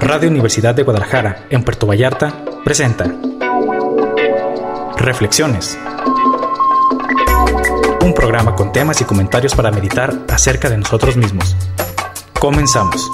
Radio Universidad de Guadalajara, en Puerto Vallarta, presenta Reflexiones. Un programa con temas y comentarios para meditar acerca de nosotros mismos. Comenzamos.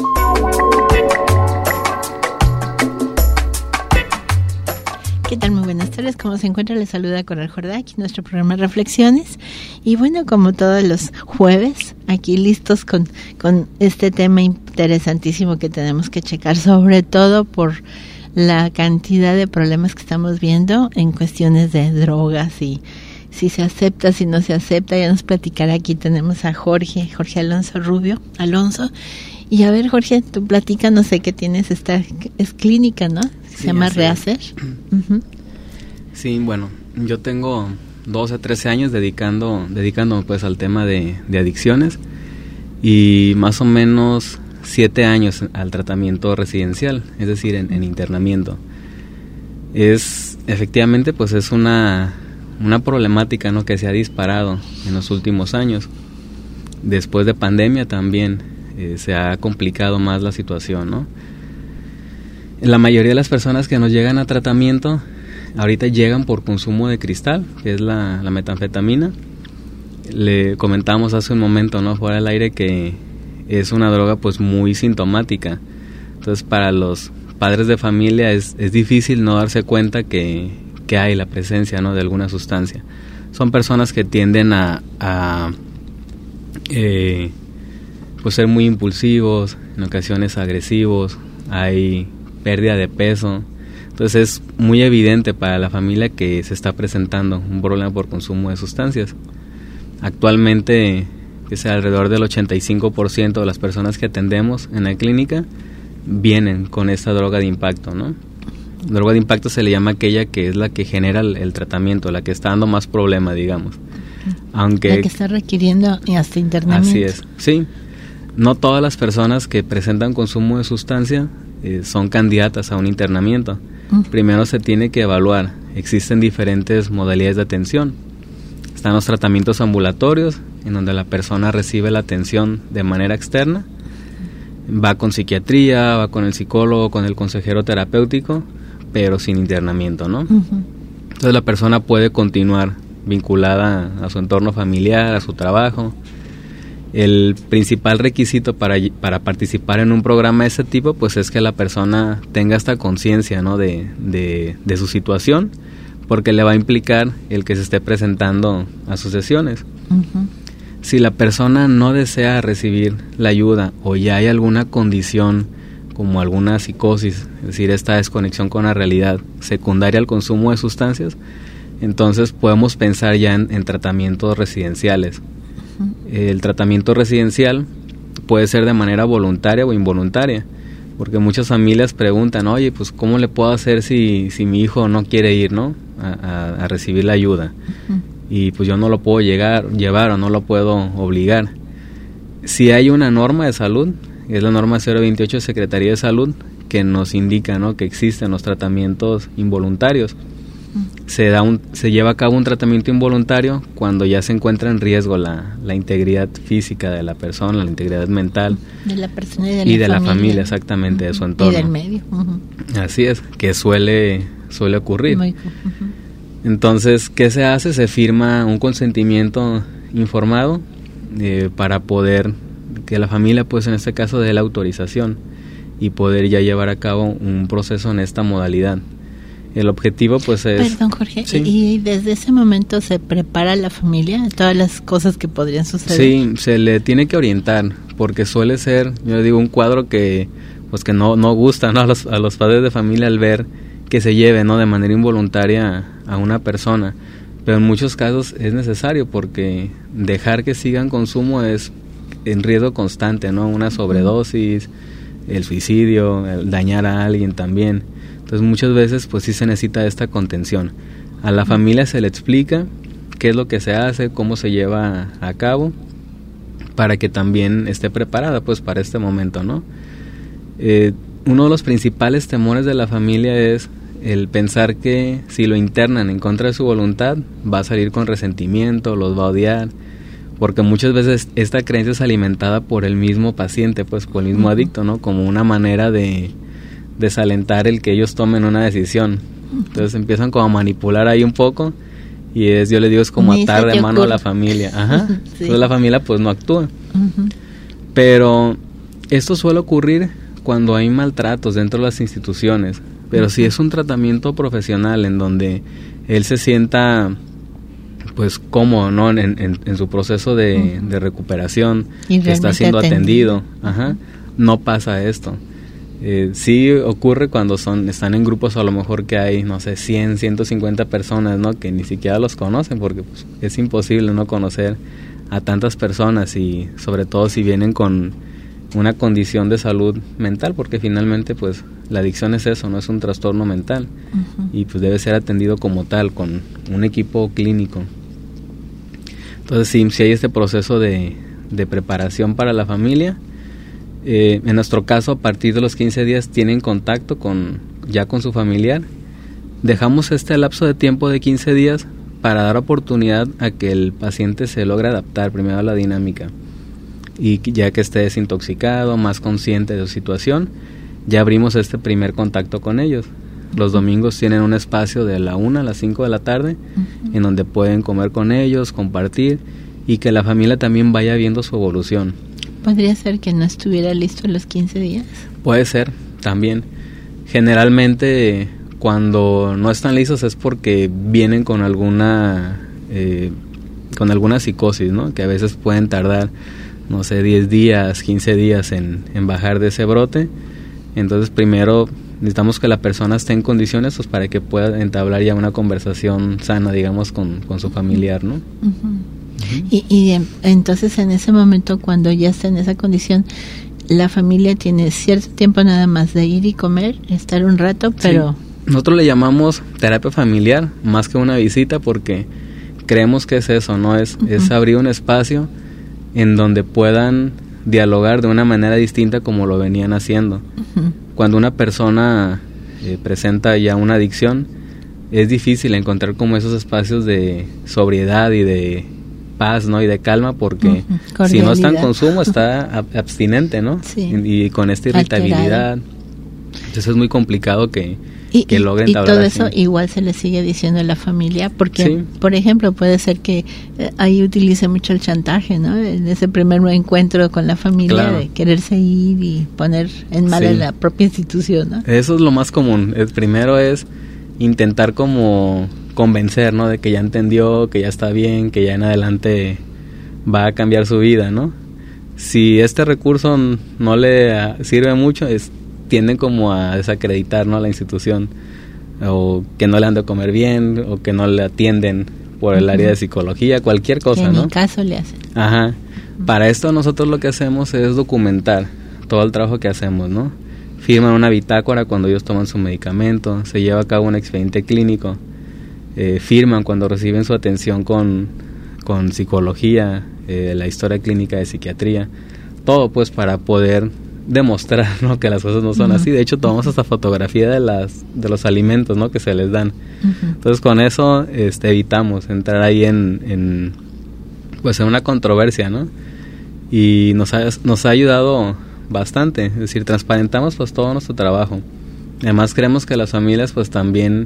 ¿Qué tal? Muy buenas tardes. ¿Cómo se encuentra? Les saluda Coral Jordá, aquí nuestro programa Reflexiones. Y bueno, como todos los jueves, aquí listos con este tema interesantísimo que tenemos que checar, sobre todo por la cantidad de problemas que estamos viendo en cuestiones de drogas y si se acepta, si no se acepta. Ya nos platicará. Aquí tenemos a Jorge Alonso Rubio. Y a ver, Jorge, tú platica, no sé qué tienes, es clínica, ¿no? Se llama Rehacer. Uh-huh. Sí, bueno, yo tengo 12 a 13 años dedicándome pues al tema de adicciones y más o menos 7 años al tratamiento residencial, es decir, en internamiento. Efectivamente, pues es una problemática, ¿no?, que se ha disparado en los últimos años. Después de pandemia también se ha complicado más la situación, ¿no? La mayoría de las personas que nos llegan a tratamiento ahorita llegan por consumo de cristal, que es la metanfetamina. Le comentamos hace un momento, ¿no?, fuera del aire, que es una droga pues muy sintomática. Entonces para los padres de familia es difícil no darse cuenta que hay la presencia, ¿no?, de alguna sustancia. Son personas que tienden a pues ser muy impulsivos, en ocasiones agresivos, hay pérdida de peso. Entonces es muy evidente para la familia que se está presentando un problema por consumo de sustancias. Actualmente, que sea alrededor del 85% de las personas que atendemos en la clínica vienen con esta droga de impacto, ¿no? Droga de impacto se le llama aquella que es la que genera el tratamiento, la que está dando más problema, digamos. Aunque la que está requiriendo hasta internamiento. Así es, sí. No todas las personas que presentan consumo de sustancia son candidatas a un internamiento. Primero se tiene que evaluar. Existen diferentes modalidades de atención. Están los tratamientos ambulatorios, en donde la persona recibe la atención de manera externa. Va con psiquiatría, va con el psicólogo, con el consejero terapéutico, pero sin internamiento, ¿no? Entonces la persona puede continuar vinculada a su entorno familiar, a su trabajo. El principal requisito para participar en un programa de ese tipo pues es que la persona tenga esta conciencia, ¿no?, de su situación, porque le va a implicar el que se esté presentando a sus sesiones. Si la persona no desea recibir la ayuda o ya hay alguna condición como alguna psicosis, es decir, esta desconexión con la realidad secundaria al consumo de sustancias, entonces podemos pensar ya en tratamientos residenciales. El tratamiento residencial puede ser de manera voluntaria o involuntaria, porque muchas familias preguntan, oye, pues ¿cómo le puedo hacer si mi hijo no quiere ir, ¿no?, a recibir la ayuda? Y pues yo no lo puedo llevar o no lo puedo obligar. Si hay una norma de salud, es la norma 028 de Secretaría de Salud, que nos indica, ¿no?, que existen los tratamientos involuntarios. Se lleva a cabo un tratamiento involuntario cuando ya se encuentra en riesgo la integridad física de la persona, la integridad mental de la persona y de la familia, exactamente, de su entorno. Y del medio. Así es, que suele ocurrir. Entonces, ¿qué se hace? Se firma un consentimiento informado para poder que la familia, pues en este caso, dé la autorización y poder ya llevar a cabo un proceso en esta modalidad. El objetivo pues es... Perdón, Jorge, ¿sí? ¿Y desde ese momento se prepara la familia? Todas las cosas que podrían suceder. Sí, se le tiene que orientar, porque suele ser, yo le digo, un cuadro que pues que no gusta, ¿no?, a los padres de familia al ver que se lleve, ¿no?, de manera involuntaria a una persona. Pero en muchos casos es necesario, porque dejar que sigan consumo es en riesgo constante, ¿no?, una sobredosis, el suicidio, el dañar a alguien también. Entonces muchas veces pues sí se necesita esta contención. A la familia se le explica qué es lo que se hace, cómo se lleva a cabo, para que también esté preparada pues para este momento, ¿no? Uno de los principales temores de la familia es el pensar que si lo internan en contra de su voluntad va a salir con resentimiento, los va a odiar, porque muchas veces esta creencia es alimentada por el mismo paciente, pues por el mismo adicto, ¿no? Como una manera de desalentar el que ellos tomen una decisión. Entonces empiezan como a manipular ahí un poco, y yo les digo, es como atar de mano a la familia. Ajá. Sí. Entonces la familia pues no actúa. Pero esto suele ocurrir cuando hay maltratos dentro de las instituciones. Pero si es un tratamiento profesional en donde él se sienta pues cómodo, ¿no? en su proceso de recuperación, que está siendo atendido, no pasa esto. Sí ocurre cuando están en grupos, a lo mejor que hay, no sé, 100, 150 personas, ¿no? Que ni siquiera los conocen, porque pues, es imposible no conocer a tantas personas, y sobre todo si vienen con una condición de salud mental, porque finalmente pues la adicción es eso, no es un trastorno mental, y pues debe ser atendido como tal, con un equipo clínico. Entonces sí hay este proceso de preparación para la familia. En nuestro caso, a partir de los 15 días tienen contacto ya con su familiar. Dejamos este lapso de tiempo de 15 días para dar oportunidad a que el paciente se logre adaptar primero a la dinámica, y ya que esté desintoxicado, más consciente de su situación, ya abrimos este primer contacto con ellos. Los domingos tienen un espacio de la 1 a las 5 de la tarde, en donde pueden comer con ellos, compartir, y que la familia también vaya viendo su evolución. ¿Podría ser que no estuviera listo en los 15 días? Puede ser, también. Generalmente, cuando no están listos es porque vienen con alguna psicosis, ¿no? Que a veces pueden tardar, no sé, 10 días, 15 días en bajar de ese brote. Entonces, primero necesitamos que la persona esté en condiciones pues, para que pueda entablar ya una conversación sana, digamos, con su familiar, ¿no? Y entonces en ese momento, cuando ya está en esa condición, la familia tiene cierto tiempo nada más de ir y comer, estar un rato, pero... Sí. Nosotros le llamamos terapia familiar más que una visita, porque creemos que es eso, ¿no? Es abrir un espacio en donde puedan dialogar de una manera distinta como lo venían haciendo. Cuando una persona presenta ya una adicción, es difícil encontrar como esos espacios de sobriedad y de paz, ¿no? Y de calma, porque si no está en consumo, está abstinente, ¿no? Sí. Y con esta irritabilidad. Entonces es muy complicado que logren entablar. Y todo eso igual se le sigue diciendo a la familia, porque, por ejemplo, puede ser que ahí utilice mucho el chantaje, ¿no? En ese primer encuentro con la familia, de quererse ir y poner en mal a la propia institución, ¿no? Eso es lo más común. El primero es intentar como convencer, ¿no? De que ya entendió, que ya está bien, que ya en adelante va a cambiar su vida, ¿no? Si este recurso no le sirve mucho, tienden como a desacreditar, ¿no? La institución, o que no le han de comer bien, o que no le atienden por el área de psicología, cualquier cosa, ¿no? En mi caso le hacen. Para esto nosotros lo que hacemos es documentar todo el trabajo que hacemos, ¿no? Firman una bitácora cuando ellos toman su medicamento, se lleva a cabo un expediente clínico, firman cuando reciben su atención con psicología, la historia clínica de psiquiatría, todo pues para poder demostrar, ¿no? Que las cosas no son así. De hecho, tomamos hasta fotografía de los alimentos, ¿no? Que se les dan. Entonces, con eso evitamos entrar ahí en una controversia, ¿no? Y nos ha ayudado bastante. Es decir, transparentamos pues todo nuestro trabajo. Además, creemos que las familias pues también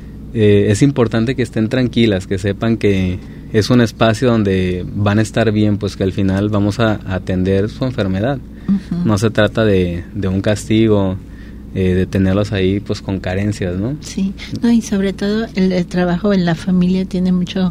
es importante que estén tranquilas, que sepan que es un espacio donde van a estar bien, pues que al final vamos a atender su enfermedad. No se trata de un castigo, de tenerlos ahí pues con carencias, ¿no? Sí, no, y sobre todo el trabajo en la familia tiene mucho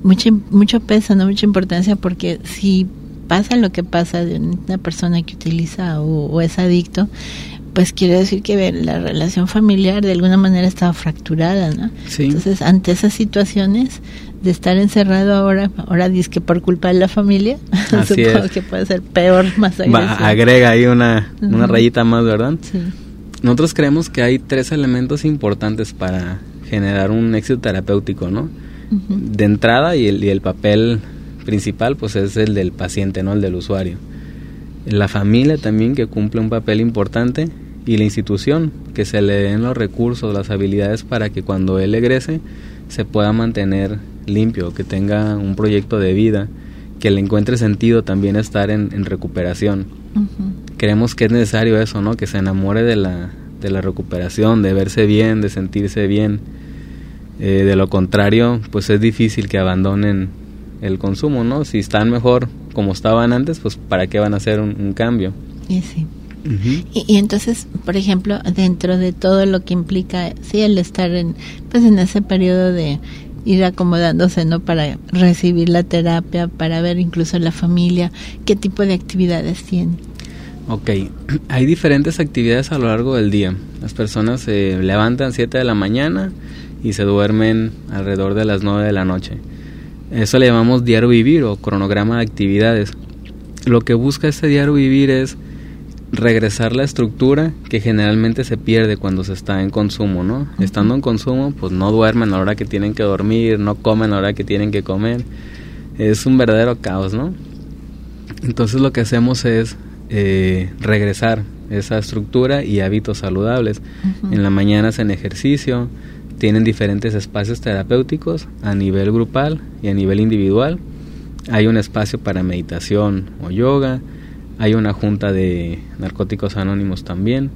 peso, no mucha importancia, porque si pasa lo que pasa de una persona que utiliza o es adicto, pues quiere decir que la relación familiar de alguna manera estaba fracturada, ¿no? Sí. Entonces, ante esas situaciones de estar encerrado ahora dice que por culpa de la familia, supongo que puede ser peor, más agresivo. Agrega ahí una rayita más, ¿verdad? Sí. Nosotros creemos que hay 3 elementos importantes para generar un éxito terapéutico, ¿no? De entrada, y el papel principal, pues es el del paciente, ¿no? El del usuario. La familia también, que cumple un papel importante, y la institución, que se le den los recursos, las habilidades para que cuando él egrese se pueda mantener limpio, que tenga un proyecto de vida, que le encuentre sentido también estar en recuperación. Creemos que es necesario eso, ¿no? Que se enamore de la la recuperación, de verse bien, de sentirse bien. De lo contrario, pues es difícil que abandonen el consumo, ¿no? Si están mejor como estaban antes, pues ¿para qué van a hacer un cambio? Y sí. Uh-huh. Y entonces, por ejemplo, dentro de todo lo que implica, sí, el estar en ese periodo de ir acomodándose, ¿no? Para recibir la terapia, para ver incluso la familia, ¿qué tipo de actividades tienen? Ok, hay diferentes actividades a lo largo del día. Las personas se levantan 7 de la mañana y se duermen alrededor de las 9 de la noche. Eso le llamamos diario vivir o cronograma de actividades. Lo que busca este diario vivir es regresar la estructura que generalmente se pierde cuando se está en consumo, ¿no? Uh-huh. Estando en consumo, pues no duermen a la hora que tienen que dormir, no comen a la hora que tienen que comer. Es un verdadero caos, ¿no? Entonces lo que hacemos es regresar esa estructura y hábitos saludables. Uh-huh. En la mañana hacen ejercicio, tienen diferentes espacios terapéuticos a nivel grupal y a nivel individual. Hay un espacio para meditación o yoga, hay una junta de narcóticos anónimos también.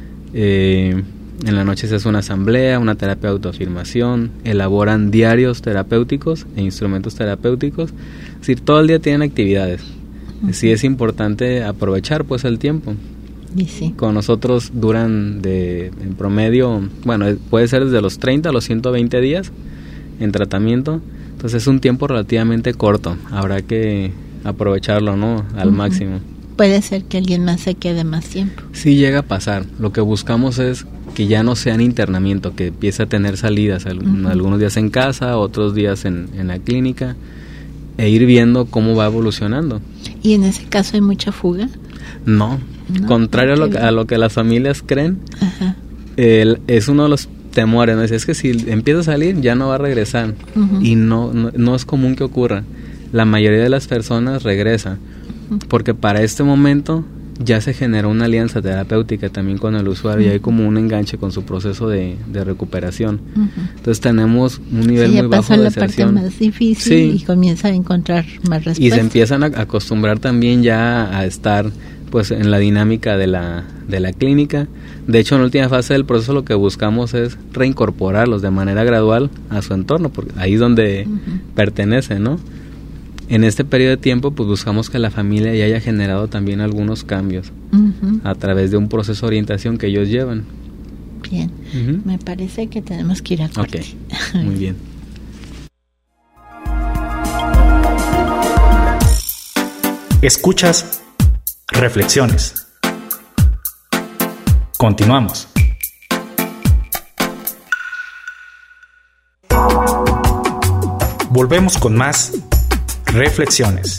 En la noche se hace una asamblea, una terapia de autoafirmación, elaboran diarios terapéuticos e instrumentos terapéuticos. Es decir, todo el día tienen actividades. Uh-huh. Sí es importante aprovechar pues el tiempo. Y sí. Con nosotros duran en promedio, bueno, puede ser desde los 30 a los 120 días en tratamiento. Entonces es un tiempo relativamente corto. Habrá que aprovecharlo, ¿no? Al Uh-huh. máximo. Puede ser que alguien más se quede más tiempo. Sí llega a pasar. Lo que buscamos es que ya no sea en internamiento, que empiece a tener salidas, Uh-huh. algunos días en casa, otros días en la clínica, e ir viendo cómo va evolucionando. ¿Y en ese caso hay mucha fuga? No, contrario a lo que las familias creen. Ajá. Es uno de los temores, ¿no? Es que si empieza a salir ya no va a regresar. Uh-huh. Y no es común que ocurra. La mayoría de las personas regresa, uh-huh. porque para este momento ya se generó una alianza terapéutica también con el usuario, uh-huh. y hay como un enganche con su proceso de recuperación. Uh-huh. Entonces tenemos un nivel muy bajo de deserción. Ya pasa la parte más difícil, sí. Y comienza a encontrar más respuestas. Y se empiezan a acostumbrar también ya a estar pues en la dinámica de la clínica. De hecho, en la última fase del proceso lo que buscamos es reincorporarlos de manera gradual a su entorno, porque ahí es donde uh-huh. pertenecen, ¿no? En este periodo de tiempo, pues buscamos que la familia ya haya generado también algunos cambios uh-huh. a través de un proceso de orientación que ellos llevan. Bien, uh-huh. Me parece que tenemos que ir a corte. Okay. Muy bien. Escuchas Reflexiones. Continuamos. Volvemos con más Reflexiones.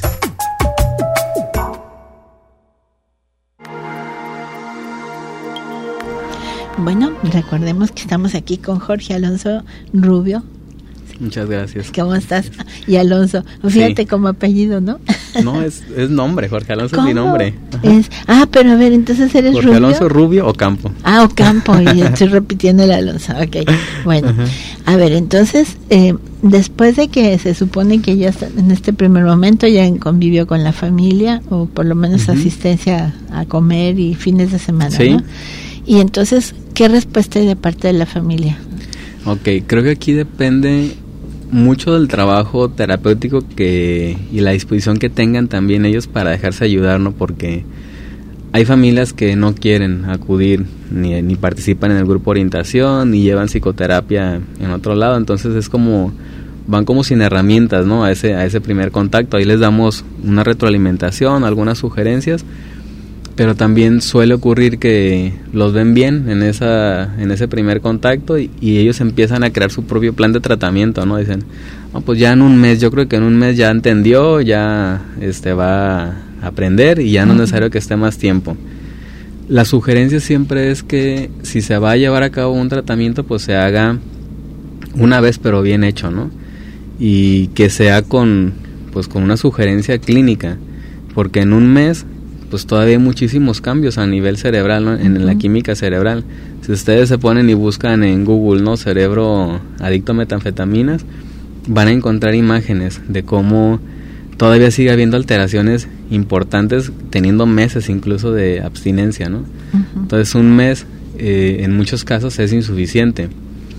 Bueno, recordemos que estamos aquí con Jorge Alonso Rubio. Muchas gracias. ¿Cómo estás? Y Alonso, fíjate sí. Como apellido, ¿no? No, es nombre, Jorge Alonso. ¿Cómo? Es mi nombre. Pero a ver, entonces eres Jorge Rubio. Alonso Rubio Ocampo. Ocampo, y estoy repitiendo el Alonso, ok. Bueno, uh-huh. A ver, entonces, después de que se supone que ya está, en este primer momento ya convivió con la familia, o por lo menos uh-huh. asistencia a comer y fines de semana, sí. ¿No? Y entonces, ¿qué respuesta hay de parte de la familia? Ok, creo que aquí depende mucho del trabajo terapéutico y la disposición que tengan también ellos para dejarse ayudar, ¿no? Porque hay familias que no quieren acudir ni participan en el grupo de orientación ni llevan psicoterapia en otro lado, entonces es como van como sin herramientas, ¿no? A ese primer contacto. Ahí les damos una retroalimentación, algunas sugerencias, pero también suele ocurrir que los ven bien en ese primer contacto y ellos empiezan a crear su propio plan de tratamiento, ¿no? Dicen, pues ya en un mes, yo creo que en un mes ya entendió, ya va a aprender y ya no es necesario que esté más tiempo. La sugerencia siempre es que si se va a llevar a cabo un tratamiento, pues se haga una vez pero bien hecho, ¿no? Y que sea con una sugerencia clínica, porque en un mes pues todavía hay muchísimos cambios a nivel cerebral, ¿no? En la química cerebral. Si ustedes se ponen y buscan en Google, ¿no? Cerebro adicto a metanfetaminas, van a encontrar imágenes de cómo todavía sigue habiendo alteraciones importantes, teniendo meses incluso de abstinencia, ¿no? Uh-huh. Entonces un mes en muchos casos es insuficiente.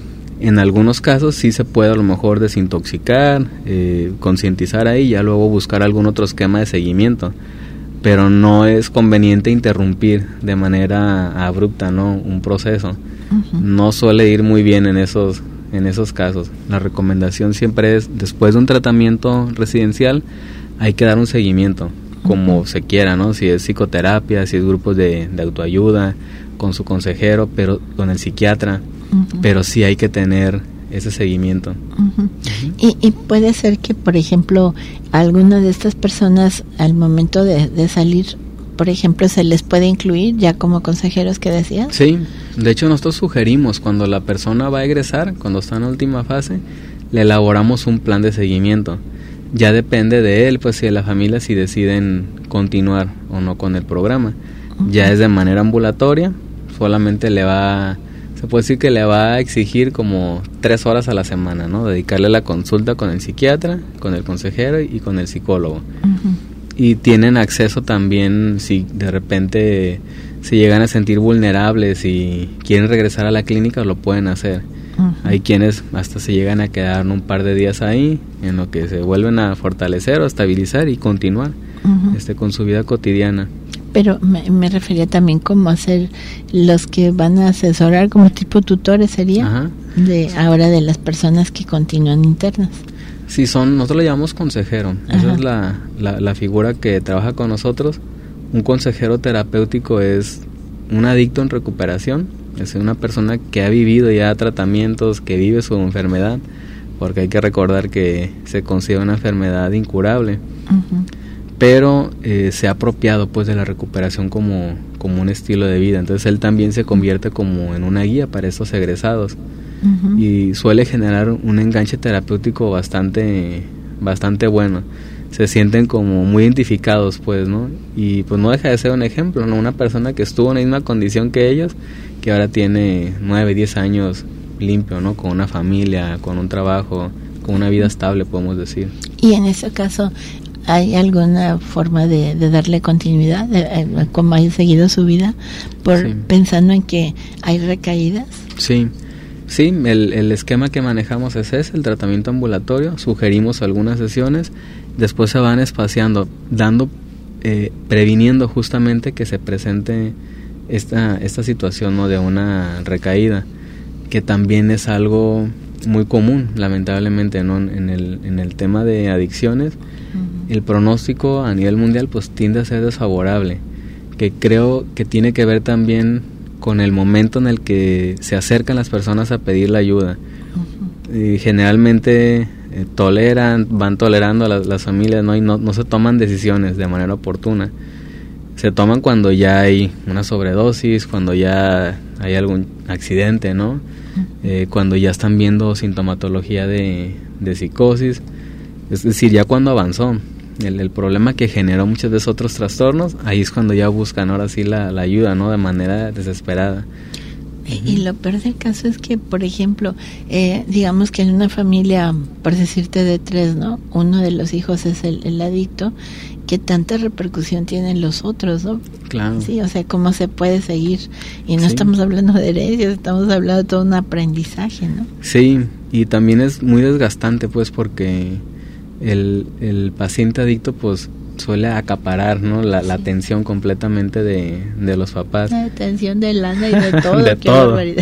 En algunos casos sí se puede a lo mejor desintoxicar, concientizar ahí y ya luego buscar algún otro esquema de seguimiento, pero no es conveniente interrumpir de manera abrupta, ¿no?, un proceso. Uh-huh. No suele ir muy bien en esos casos. La recomendación siempre es, después de un tratamiento residencial, hay que dar un seguimiento, como se quiera, ¿no? Si es psicoterapia, si es grupos de autoayuda, con su consejero, pero con el psiquiatra, uh-huh. Pero sí hay que tener ese seguimiento. Uh-huh. Uh-huh. Y puede ser que, por ejemplo, alguna de estas personas al momento de salir, por ejemplo, se les puede incluir ya como consejeros que decías. Sí, de hecho nosotros sugerimos cuando la persona va a egresar, cuando está en la última fase, le elaboramos un plan de seguimiento. Ya depende de él, pues si de la familia, si deciden continuar o no con el programa. Uh-huh. Ya es de manera ambulatoria, solamente se puede decir que le va a exigir como 3 horas a la semana, ¿no? Dedicarle la consulta con el psiquiatra, con el consejero y con el psicólogo. Uh-huh. Y tienen acceso también, si de repente se llegan a sentir vulnerables y quieren regresar a la clínica, lo pueden hacer. Uh-huh. Hay quienes hasta se llegan a quedar un par de días ahí, en lo que se vuelven a fortalecer o a estabilizar y continuar uh-huh. Con su vida cotidiana. Pero me refería también como hacer los que van a asesorar como tipo tutores, sería, ajá. Ahora de las personas que continúan internas. Sí, nosotros lo llamamos consejero. Ajá. Esa es la figura que trabaja con nosotros. Un consejero terapéutico es un adicto en recuperación, es una persona que ha vivido ya tratamientos, que vive su enfermedad, porque hay que recordar que se considera una enfermedad incurable. Uh-huh. Pero se ha apropiado pues de la recuperación como un estilo de vida. Entonces él también se convierte como en una guía para estos egresados. Uh-huh. Y suele generar un enganche terapéutico bastante bueno. Se sienten como muy identificados, pues, ¿no? Y pues no deja de ser un ejemplo, ¿no? Una persona que estuvo en la misma condición que ellos, que ahora tiene 9, 10 años limpio, ¿no? Con una familia, con un trabajo, con una vida estable, podemos decir. Y en ese caso, ¿hay alguna forma de darle continuidad, cómo ha seguido su vida, sí. Pensando en que hay recaídas? Sí, el esquema que manejamos es ese, el tratamiento ambulatorio. Sugerimos algunas sesiones, después se van espaciando, previniendo justamente que se presente esta situación, ¿no?, de una recaída, que también es algo muy común, lamentablemente, ¿no? En el tema de adicciones. Uh-huh. El pronóstico a nivel mundial pues tiende a ser desfavorable, que creo que tiene que ver también con el momento en el que se acercan las personas a pedir la ayuda. Uh-huh. Y generalmente van tolerando a las familias, ¿no? Y no se toman decisiones de manera oportuna. Se toman cuando ya hay una sobredosis, cuando ya hay algún accidente, ¿no? Uh-huh. Cuando ya están viendo sintomatología de psicosis, es decir, ya cuando avanzó. El problema que generó muchos de esos otros trastornos, ahí es cuando ya buscan ahora sí la ayuda, ¿no?, de manera desesperada. Y lo peor del caso es que, por ejemplo, digamos que en una familia, por decirte de 3, ¿no?, uno de los hijos es el adicto, ¿qué tanta repercusión tienen los otros, no? Claro. Sí, o sea, cómo se puede seguir. Y no sí. Estamos hablando de herencias, estamos hablando de todo un aprendizaje, ¿no? Sí, y también es muy desgastante, pues, porque el paciente adicto pues suele acaparar, ¿no?, la atención completamente de los papás. La atención de lana y de todo. De todo. Barbaridad.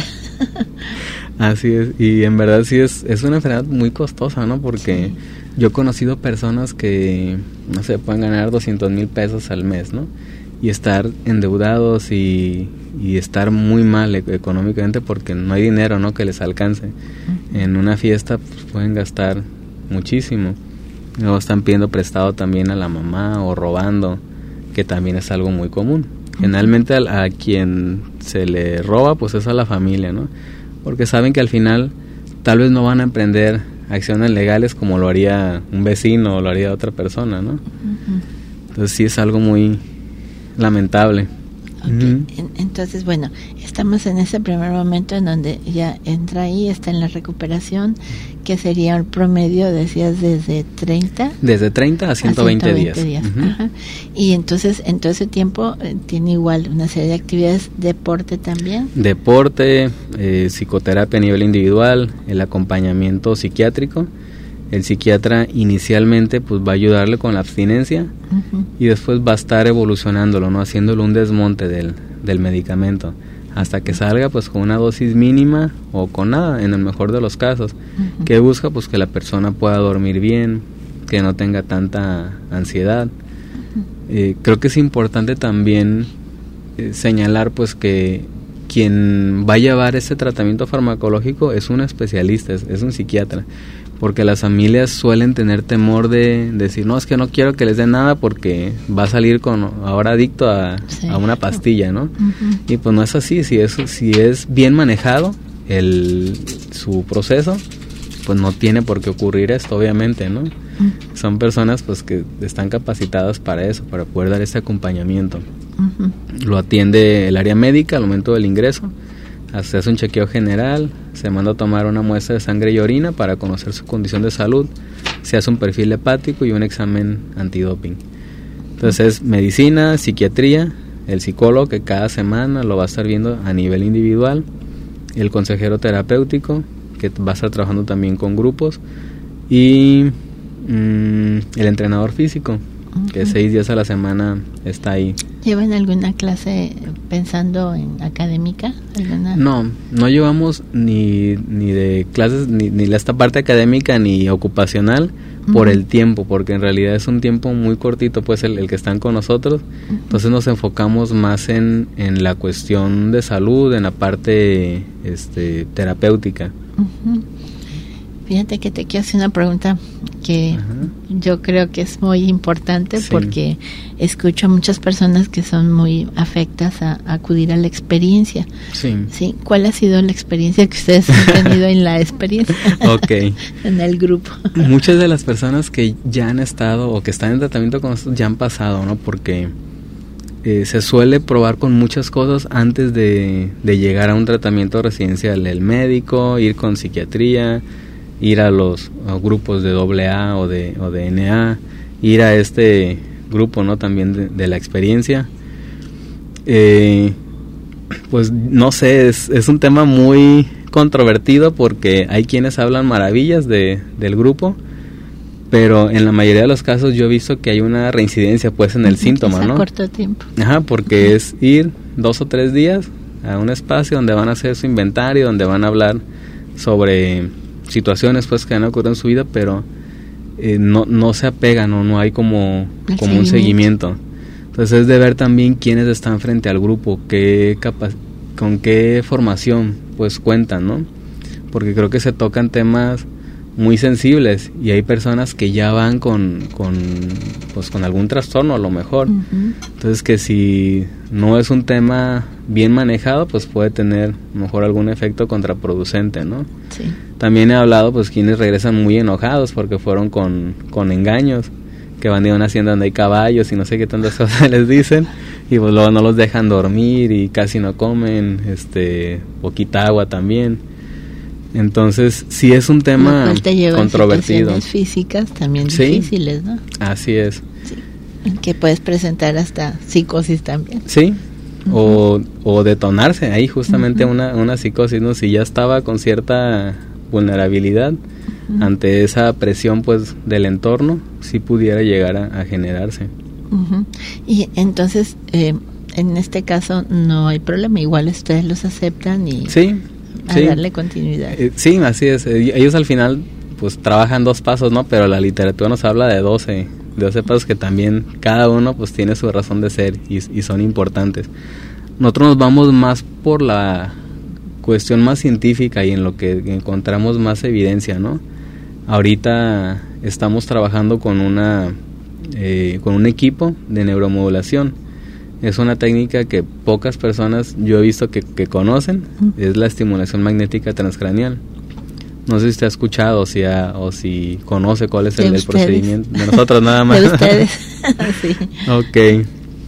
Así es, y en verdad sí es una enfermedad muy costosa, ¿no? Porque sí. Yo he conocido personas que, no sé, pueden ganar 200,000 pesos al mes, ¿no? Y estar endeudados y estar muy mal económicamente porque no hay dinero, ¿no?, que les alcance. Uh-huh. En una fiesta pues, pueden gastar muchísimo. Luego están pidiendo prestado también a la mamá o robando, que también es algo muy común. Generalmente a quien se le roba pues es a la familia, ¿no? Porque saben que al final tal vez no van a emprender acciones legales como lo haría un vecino o lo haría otra persona, ¿no? Uh-huh. Entonces sí es algo muy lamentable. Okay. Entonces, bueno, estamos en ese primer momento en donde ya entra ahí, está en la recuperación, que sería el promedio, decías, desde 30. Desde 30 a 120 días. Ajá. Y entonces, en todo ese tiempo, tiene igual una serie de actividades, deporte también. Deporte, psicoterapia a nivel individual, el acompañamiento psiquiátrico. El psiquiatra inicialmente pues va a ayudarle con la abstinencia y después va a estar evolucionándolo, ¿no? Haciéndole un desmonte del medicamento hasta que salga pues con una dosis mínima o con nada, en el mejor de los casos. ¿Qué busca? Pues que la persona pueda dormir bien, que no tenga tanta ansiedad. Creo que es importante también señalar pues que quien va a llevar este tratamiento farmacológico es un especialista, es un psiquiatra. Porque las familias suelen tener temor de decir, no, es que no quiero que les dé nada porque va a salir ahora adicto a una pastilla, ¿no? Y pues no es así. Si es bien manejado su proceso, pues no tiene por qué ocurrir esto, obviamente, ¿no? Son personas pues que están capacitadas para eso, para poder dar ese acompañamiento. Lo atiende el área médica al momento del ingreso. Se hace un chequeo general, se manda a tomar una muestra de sangre y orina para conocer su condición de salud, se hace un perfil hepático y un examen antidoping. Entonces, medicina, psiquiatría, el psicólogo que cada semana lo va a estar viendo a nivel individual, el consejero terapéutico que va a estar trabajando también con grupos y el entrenador físico que 6 días a la semana está ahí. ¿Llevan alguna clase pensando en académica? No llevamos ni de clases, ni esta parte académica ni ocupacional por el tiempo, porque en realidad es un tiempo muy cortito, pues el que están con nosotros. Entonces nos enfocamos más en la cuestión de salud, en la parte terapéutica. Fíjate que te quiero hacer una pregunta que yo creo que es muy importante, porque escucho a muchas personas que son muy afectas a acudir a la experiencia. Sí. ¿Cuál ha sido la experiencia que ustedes han tenido en la experiencia? En el grupo. Muchas de las personas que ya han estado o que están en tratamiento con nosotros ya han pasado, ¿no? Porque se suele probar con muchas cosas antes de llegar a un tratamiento residencial. El médico, ir con psiquiatría, ir a los grupos de AA o de NA, ir a este grupo, ¿no? También de la experiencia. Pues no sé, es un tema muy controvertido porque hay quienes hablan maravillas del grupo, pero en la mayoría de los casos yo he visto que hay una reincidencia pues en el síntoma, ¿no? A corto tiempo. Porque es ir 2 o 3 días a un espacio donde van a hacer su inventario, donde van a hablar sobre situaciones pues que han ocurrido en su vida, pero no se apegan, no hay como un seguimiento. Entonces es de ver también quiénes están frente al grupo, con qué formación pues cuentan, ¿no? Porque creo que se tocan temas muy sensibles y hay personas que ya van con algún trastorno a lo mejor. Entonces que si no es un tema bien manejado, pues puede tener a lo mejor algún efecto contraproducente, ¿no? Sí. También he hablado pues quienes regresan muy enojados porque fueron con engaños, que van de una hacienda donde hay caballos y no sé qué tantas cosas les dicen, y pues luego no los dejan dormir y casi no comen, poquita agua también. Entonces sí es un tema controvertido. Situaciones físicas también difíciles, ¿no? Así es. Sí. Que puedes presentar hasta psicosis también. Sí. O detonarse ahí justamente una psicosis, ¿no? Si ya estaba con cierta vulnerabilidad ante esa presión pues del entorno, sí pudiera llegar a generarse. Y entonces en este caso no hay problema, igual ustedes los aceptan y darle continuidad. Sí, así es. Ellos al final pues trabajan 2 pasos, ¿no? Pero la literatura nos habla de 12 pasos que también cada uno pues tiene su razón de ser y son importantes. Nosotros nos vamos más por la cuestión más científica y en lo que encontramos más evidencia, ¿no? Ahorita estamos trabajando con un equipo de neuromodulación. Es una técnica que pocas personas yo he visto que conocen, es la estimulación magnética transcraneal. No sé si usted ha escuchado o si conoce cuál es el procedimiento. De nosotros nada más. De ustedes, sí. Ok.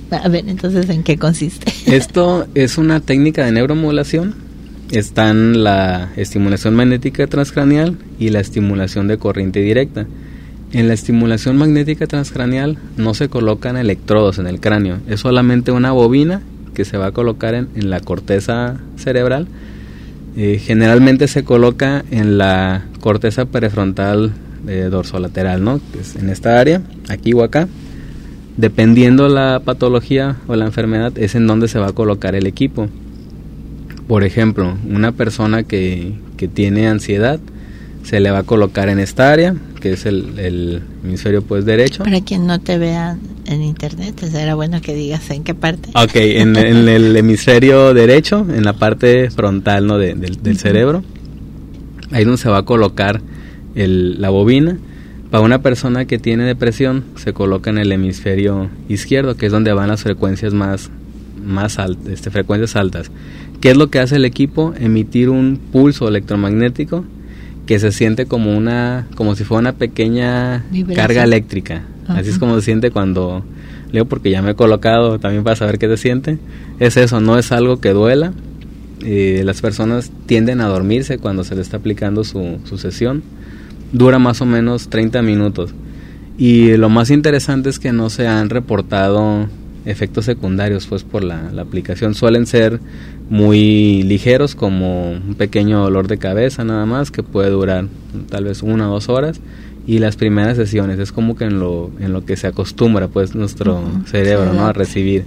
A ver, entonces, ¿en qué consiste? Esto es una técnica de neuromodulación. Están la estimulación magnética transcraneal y la estimulación de corriente directa. En la estimulación magnética transcraneal no se colocan electrodos en el cráneo, es solamente una bobina que se va a colocar en la corteza cerebral. Generalmente se coloca en la corteza prefrontal dorsolateral, ¿no? Que es en esta área, aquí o acá. Dependiendo la patología o la enfermedad, es en donde se va a colocar el equipo. Por ejemplo, una persona que tiene ansiedad, se le va a colocar en esta área, que es el hemisferio pues derecho. Para quien no te vea en internet, será bueno que digas en qué parte. Ok, en el hemisferio derecho, en la parte frontal, ¿no? del cerebro. Ahí donde se va a colocar la bobina. Para una persona que tiene depresión, se coloca en el hemisferio izquierdo, que es donde van las frecuencias más altas, frecuencias altas. ¿Qué es lo que hace el equipo? Emitir un pulso electromagnético que se siente como si fuera una pequeña vibración, carga eléctrica. Uh-huh. Así es como se siente cuando leo, porque ya me he colocado también para saber qué se siente. Es eso, no es algo que duela. Las personas tienden a dormirse cuando se le está aplicando su sesión. Dura más o menos 30 minutos. Y lo más interesante es que no se han reportado efectos secundarios pues por la aplicación. Suelen ser muy ligeros, como un pequeño dolor de cabeza nada más, que puede durar tal vez 1 o 2 horas. Y las primeras sesiones es como que en lo que se acostumbra pues nuestro cerebro, ¿no? A recibir.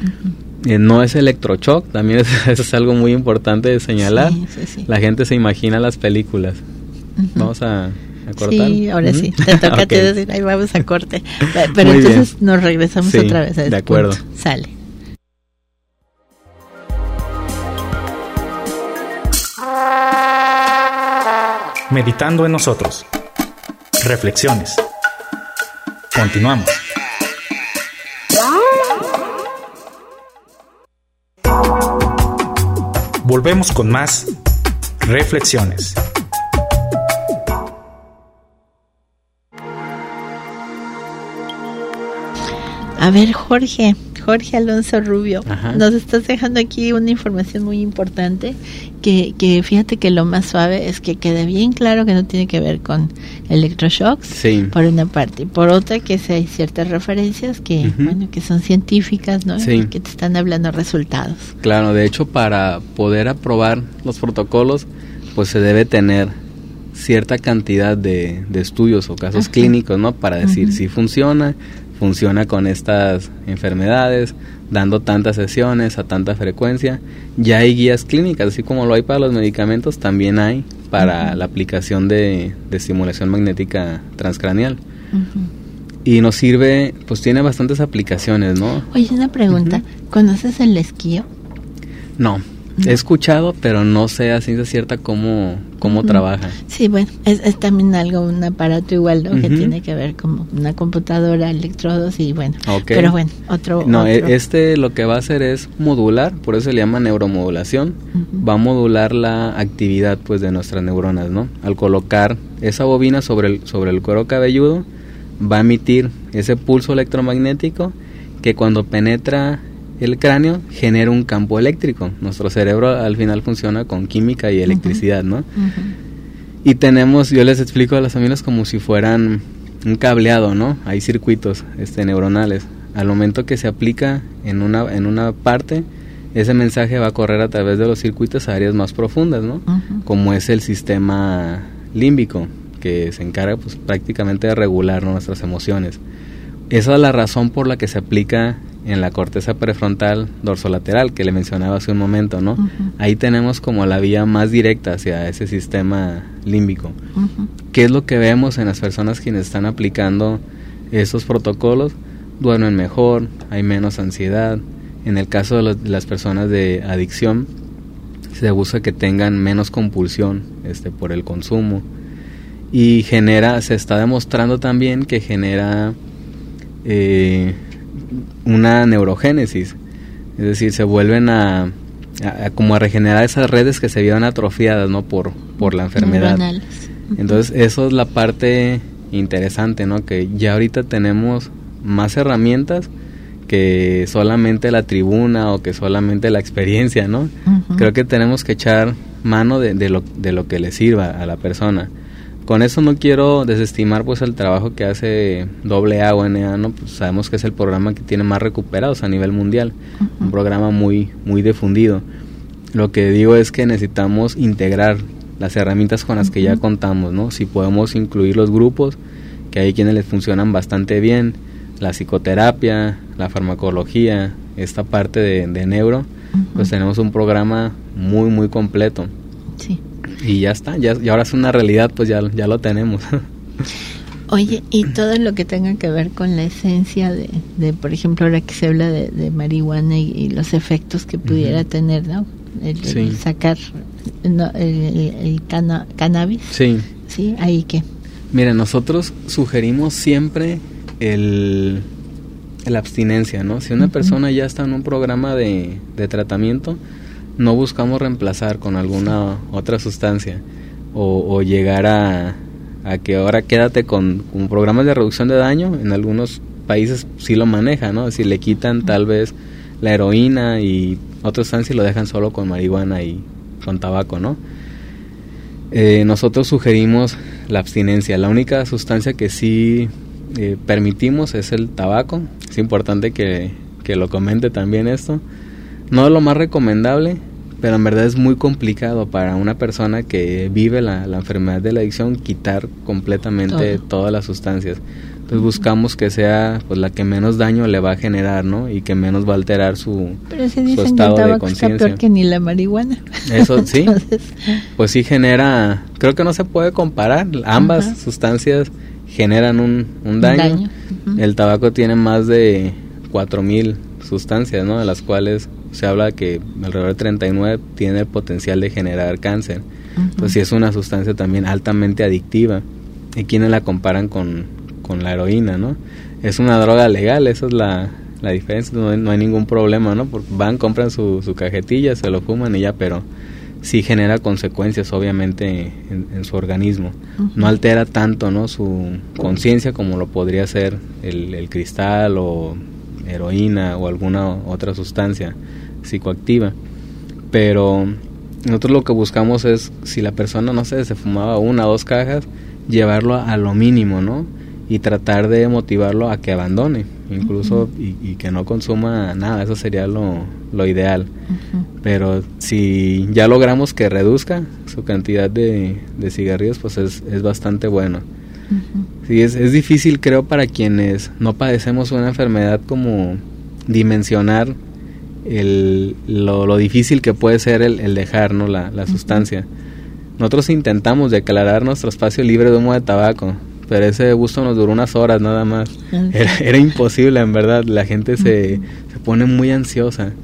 No es electroshock, también eso es algo muy importante de señalar. Sí. La gente se imagina las películas. Vamos a cortar. Sí, ahora sí, te toca a ti decir, ahí vamos a corte. Pero muy entonces bien. Nos regresamos otra vez a este de acuerdo. Punto. Sale. Meditando en nosotros. Reflexiones. Continuamos. Volvemos con más reflexiones. A ver, Jorge Alonso Rubio, Ajá. Nos estás dejando aquí una información muy importante que fíjate que lo más suave es que quede bien claro que no tiene que ver con electroshocks, sí. Por una parte, y por otra que hay ciertas referencias que que son científicas, ¿no? Sí. Que te están hablando resultados. Claro, de hecho para poder aprobar los protocolos pues se debe tener cierta cantidad de estudios o casos clínicos, ¿no? Para decir si funciona con estas enfermedades, dando tantas sesiones a tanta frecuencia. Ya hay guías clínicas, así como lo hay para los medicamentos, también hay para la aplicación de estimulación magnética transcraneal. Y nos sirve, pues tiene bastantes aplicaciones, ¿no? Oye, una pregunta, ¿conoces el esquío? No. He escuchado, pero no sé a ciencia cierta cómo trabaja. Sí, bueno, es también un aparato igual, ¿no? Que tiene que ver como una computadora, electrodos y bueno. Okay. Pero bueno, otro. Lo que va a hacer es modular, por eso se le llama neuromodulación. Va a modular la actividad pues de nuestras neuronas, ¿no? Al colocar esa bobina sobre el cuero cabelludo, va a emitir ese pulso electromagnético que cuando penetra el cráneo genera un campo eléctrico. Nuestro cerebro al final funciona con química y electricidad, ¿no? Y yo les explico a las familias como si fueran un cableado, ¿no? Hay circuitos neuronales. Al momento que se aplica en una parte, ese mensaje va a correr a través de los circuitos a áreas más profundas, ¿no? Como es el sistema límbico, que se encarga pues prácticamente de regular, ¿no? Nuestras emociones. Esa es la razón por la que se aplica en la corteza prefrontal dorsolateral que le mencionaba hace un momento, ¿no? Ahí tenemos como la vía más directa hacia ese sistema límbico. ¿Qué es lo que vemos en las personas quienes están aplicando esos protocolos? Duermen mejor, hay menos ansiedad. En el caso de las personas de adicción, se busca que tengan menos compulsión por el consumo. Y se está demostrando también que genera una neurogénesis, es decir, se vuelven a regenerar esas redes que se vieron atrofiadas, ¿no? por la enfermedad. Entonces eso es la parte interesante, ¿no? Que ya ahorita tenemos más herramientas que solamente la tribuna o que solamente la experiencia, ¿no? Uh-huh. Creo que tenemos que echar mano de lo que le sirva a la persona. Con eso no quiero desestimar pues el trabajo que hace AA o NA, ¿no? Pues sabemos que es el programa que tiene más recuperados a nivel mundial, uh-huh. Un programa muy difundido. Lo que digo es que necesitamos integrar las herramientas con las que ya contamos, ¿no? Si podemos incluir los grupos, que hay quienes les funcionan bastante bien, la psicoterapia, la farmacología, esta parte de neuro, uh-huh. Pues tenemos un programa muy completo. Sí. Y ya está, y ahora es una realidad, pues ya lo tenemos. Oye, y todo lo que tenga que ver con la esencia de por ejemplo, ahora que se habla de marihuana y los efectos que pudiera uh-huh. tener, ¿no? El sacar el cannabis. Sí. Sí, ahí que. Mira, nosotros sugerimos siempre la abstinencia, ¿no? Si una uh-huh. persona ya está en un programa de tratamiento, no buscamos reemplazar con alguna otra sustancia o llegar a que ahora quédate con programas de reducción de daño. En algunos países sí lo manejan, ¿no? Si le quitan tal vez la heroína y otra sustancia y lo dejan solo con marihuana y con tabaco, ¿no? Nosotros sugerimos la abstinencia. La única sustancia que sí permitimos es el tabaco. Es importante que lo comente también esto. No es lo más recomendable, pero en verdad es muy complicado para una persona que vive la enfermedad de la adicción quitar completamente todas las sustancias. Entonces buscamos que sea pues la que menos daño le va a generar, ¿no? Y que menos va a alterar su estado de conciencia. Está peor que ni la marihuana. Eso sí. Entonces, pues sí genera, creo que no se puede comparar. Ambas uh-huh. sustancias generan un daño. Uh-huh. El tabaco tiene más de 4,000 sustancias, ¿no? De las cuales se habla que alrededor de 39 tiene el potencial de generar cáncer. Uh-huh. Entonces sí es una sustancia también altamente adictiva. Y quienes la comparan con la heroína, ¿no? Es una droga legal, esa es la diferencia, no hay ningún problema, ¿no? Porque compran su cajetilla, se lo fuman y ya, pero sí genera consecuencias obviamente en su organismo. Uh-huh. No altera tanto, ¿no? Su conciencia como lo podría ser el cristal o heroína o alguna otra sustancia psicoactiva. Pero nosotros lo que buscamos es, si la persona, no sé, se fumaba 1 o 2 cajas, llevarlo a lo mínimo, ¿no? Y tratar de motivarlo a que abandone, incluso, uh-huh. y que no consuma nada. Eso sería lo ideal. Uh-huh. Pero si ya logramos que reduzca su cantidad de cigarrillos, pues es bastante bueno. Uh-huh. Sí, es difícil, creo, para quienes no padecemos una enfermedad, como dimensionar lo difícil que puede ser el dejar, ¿no? la uh-huh. sustancia. Nosotros intentamos declarar nuestro espacio libre de humo de tabaco, pero ese gusto nos duró unas horas nada más. Uh-huh. Era imposible, en verdad. La gente se pone muy ansiosa.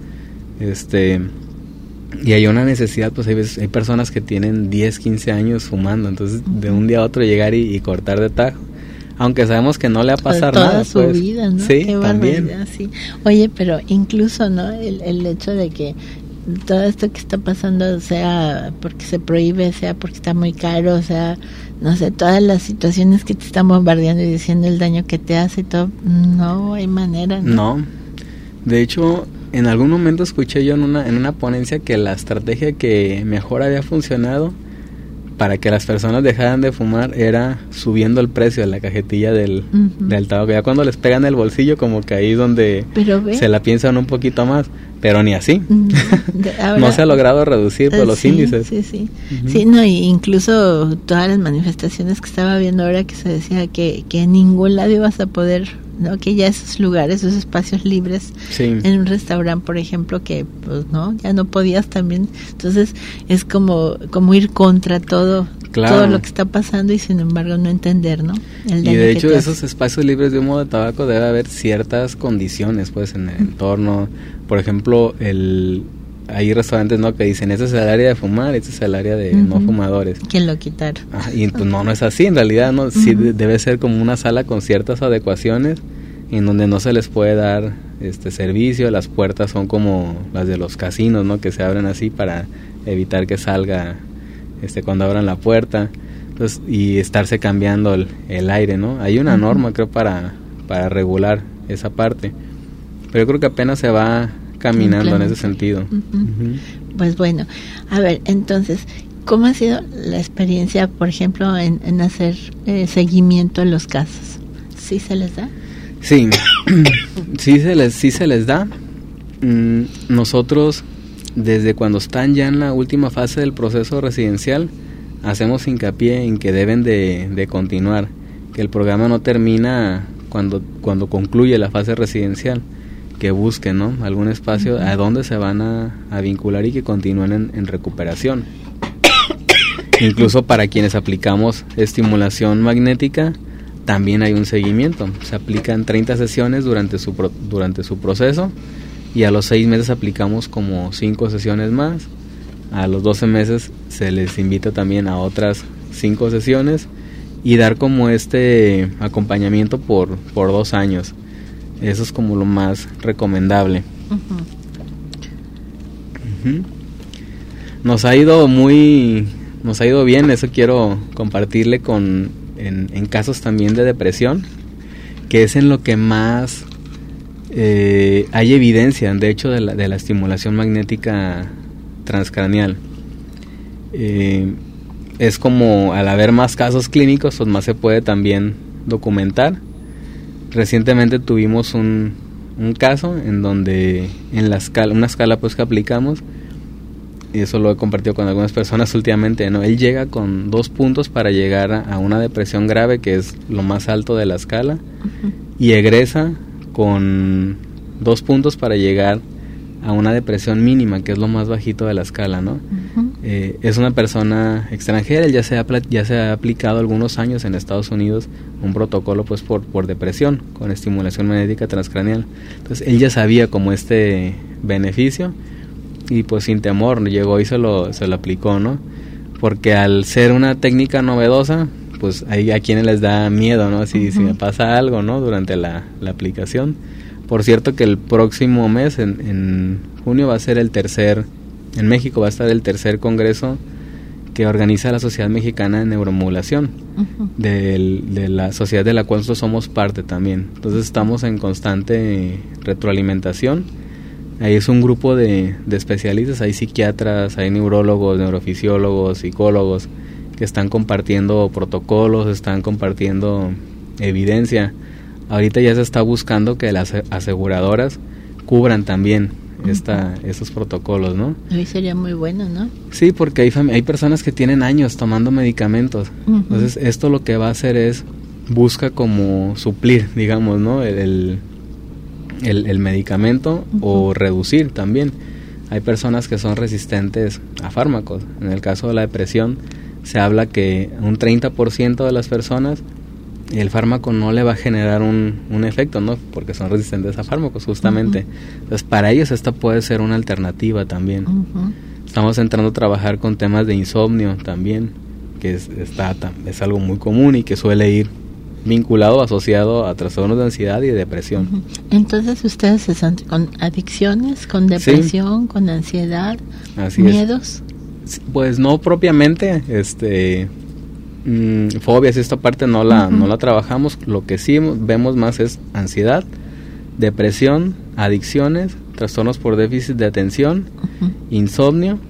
Y hay una necesidad, pues hay personas que tienen 10, 15 años fumando, entonces uh-huh. de un día a otro llegar y cortar de tajo, aunque sabemos que no le va a pasar toda nada. Su vida, ¿no? Sí, qué también. Sí. Oye, pero incluso, ¿no? El hecho de que todo esto que está pasando, sea porque se prohíbe, sea porque está muy caro, sea, no sé, todas las situaciones que te están bombardeando y diciendo el daño que te hace y todo, no hay manera, ¿no? No, de hecho, en algún momento escuché yo en una ponencia que la estrategia que mejor había funcionado para que las personas dejaran de fumar era subiendo el precio de la cajetilla del tabaco. Ya cuando les pegan el bolsillo, como que ahí es donde se la piensan un poquito más, pero ni así. Ahora, no se ha logrado reducir por los índices. Sí. Uh-huh. Sí, no, y incluso todas las manifestaciones que estaba viendo ahora, que se decía que en ningún lado ibas a poder, ¿no? Que ya esos lugares, esos espacios libres, en un restaurante, por ejemplo, que pues no, ya no podías también. Entonces es como ir contra todo lo que está pasando, y sin embargo no entender, ¿no? El daño. Y de hecho esos espacios libres de humo de tabaco debe haber ciertas condiciones, pues, en el entorno. Por ejemplo, hay restaurantes, ¿no?, que dicen, este es el área de fumar, este es el área de no fumadores. Que lo quitaron. Y pues no es así, en realidad, ¿no? Sí debe ser como una sala con ciertas adecuaciones en donde no se les puede dar servicio. Las puertas son como las de los casinos, ¿no?, que se abren así para evitar que salga cuando abran la puerta. Entonces, y estarse cambiando el aire, ¿no? Hay una norma, creo, para regular esa parte. pero yo creo que apenas se va caminando en ese sentido. Pues bueno, a ver, entonces, ¿cómo ha sido la experiencia, por ejemplo, en hacer seguimiento en los casos? ¿Sí se les da? Sí, sí se les da. Nosotros, desde cuando están ya en la última fase del proceso residencial, hacemos hincapié en que deben de continuar, que el programa no termina cuando concluye la fase residencial, que busquen, ¿no?, algún espacio a donde se van a vincular y que continúen en recuperación. Incluso para quienes aplicamos estimulación magnética, también hay un seguimiento. Se aplican 30 sesiones durante su proceso, y a los 6 meses aplicamos como 5 sesiones más. A los 12 meses se les invita también a otras 5 sesiones, y dar como este acompañamiento por 2 años. Eso es como lo más recomendable. Nos ha ido bien, eso quiero compartirle en casos también de depresión, que es en lo que más hay evidencia, de hecho, de la estimulación magnética transcraneal. Es como, al haber más casos clínicos, pues más se puede también documentar. Recientemente tuvimos un caso en donde una escala pues que aplicamos, y eso lo he compartido con algunas personas últimamente, ¿no? Él llega con 2 puntos para llegar a una depresión grave, que es lo más alto de la escala, y egresa con 2 puntos para llegar a una depresión mínima, que es lo más bajito de la escala, ¿no? Es una persona extranjera. Él ya se ha aplicado algunos años en Estados Unidos un protocolo pues por depresión con estimulación magnética transcraneal. Entonces él ya sabía como este beneficio, y pues sin temor llegó y se lo aplicó, ¿no? Porque al ser una técnica novedosa, pues hay a quienes les da miedo, ¿no? Si me pasa algo, ¿no?, durante la aplicación. Por cierto, que el próximo mes, en junio, va a ser en México va a estar el tercer congreso que organiza la Sociedad Mexicana de Neuromodulación, de la sociedad de la cual nosotros somos parte también. Entonces estamos en constante retroalimentación. Ahí es un grupo de especialistas, hay psiquiatras, hay neurólogos, neurofisiólogos, psicólogos, que están compartiendo protocolos, están compartiendo evidencia. Ahorita ya se está buscando que las aseguradoras cubran también esos protocolos, ¿no? Hoy sería muy bueno, ¿no? Sí, porque hay personas que tienen años tomando medicamentos. Entonces esto lo que va a hacer es busca como suplir, digamos, ¿no?, el medicamento, o reducir también. Hay personas que son resistentes a fármacos. En el caso de la depresión se habla que un 30% de las personas el fármaco no le va a generar un efecto, ¿no?, porque son resistentes a fármacos justamente. Entonces para ellos esta puede ser una alternativa también. Estamos entrando a trabajar con temas de insomnio también, que es algo muy común y que suele ir vinculado, asociado a trastornos de ansiedad y de depresión. Entonces ustedes se sienten con adicciones, con depresión, con ansiedad, así miedos. Pues no propiamente, fobias, esta parte no la trabajamos. Lo que sí vemos más es ansiedad, depresión, adicciones, trastornos por déficit de atención, insomnio.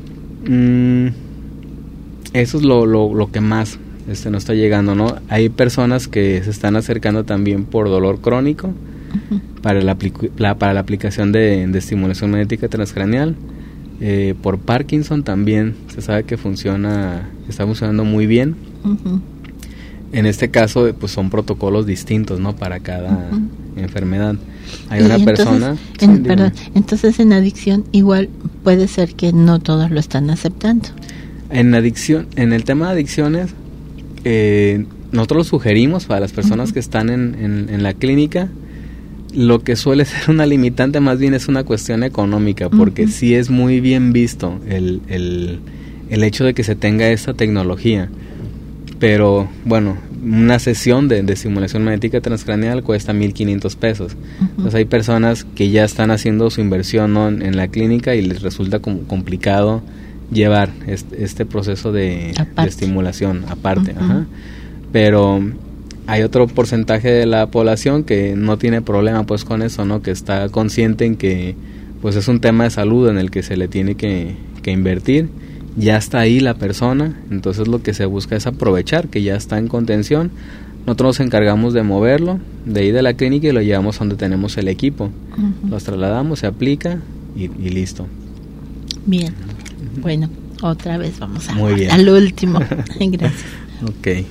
Eso es lo que más nos está llegando, ¿no? Hay personas que se están acercando también por dolor crónico, para la aplicación de estimulación magnética transcraneal. Por Parkinson también se sabe que está funcionando muy bien. En este caso pues son protocolos distintos, ¿no?, para cada enfermedad. Hay una persona... Entonces en adicción igual puede ser que no todos lo están aceptando. En el tema de adicciones, nosotros lo sugerimos para las personas que están en la clínica. Lo que suele ser una limitante más bien es una cuestión económica, porque sí es muy bien visto el hecho de que se tenga esta tecnología. Pero bueno, una sesión de estimulación magnética transcraneal cuesta 1,500 pesos. Entonces hay personas que ya están haciendo su inversión, ¿no?, en la clínica, y les resulta como complicado llevar este proceso de estimulación aparte. Pero hay otro porcentaje de la población que no tiene problema pues con eso, ¿no? Que está consciente en que pues es un tema de salud en el que se le tiene que invertir. Ya está ahí la persona, entonces lo que se busca es aprovechar que ya está en contención. Nosotros nos encargamos de moverlo de ahí de la clínica y lo llevamos donde tenemos el equipo. Los trasladamos, se aplica y listo. Bien, bueno, otra vez vamos Muy bien. al último. Gracias. Ok.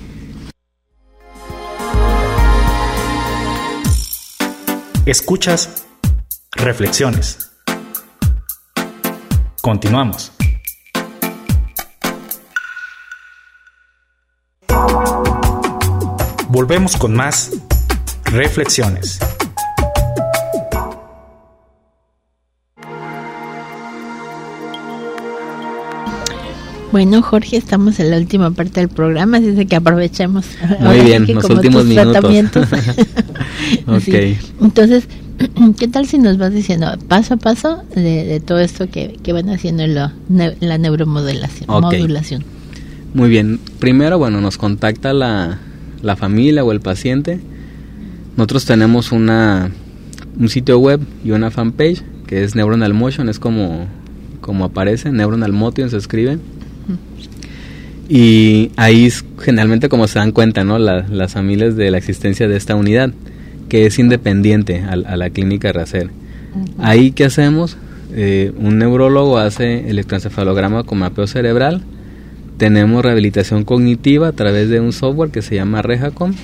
Escuchas Reflexiones. Continuamos. Volvemos con más Reflexiones. Bueno, Jorge, estamos en la última parte del programa, así es que aprovechemos. Muy bien, los últimos minutos. Ok. Sí. Entonces, ¿qué tal si nos vas diciendo paso a paso de todo esto que van haciendo en la neuromodulación? Okay. Modulación. Muy bien. Primero, bueno, nos contacta la familia o el paciente. Nosotros tenemos un sitio web y una fanpage que es Neuronal Motion, es como aparece, Neuronal Motion se escribe. Y ahí generalmente como se dan cuenta, ¿no? Las familias de la existencia de esta unidad, que es independiente a la clínica Racer. Ahí, ¿qué hacemos? Un neurólogo hace electroencefalograma con mapeo cerebral. Tenemos rehabilitación cognitiva a través de un software que se llama Rehacom.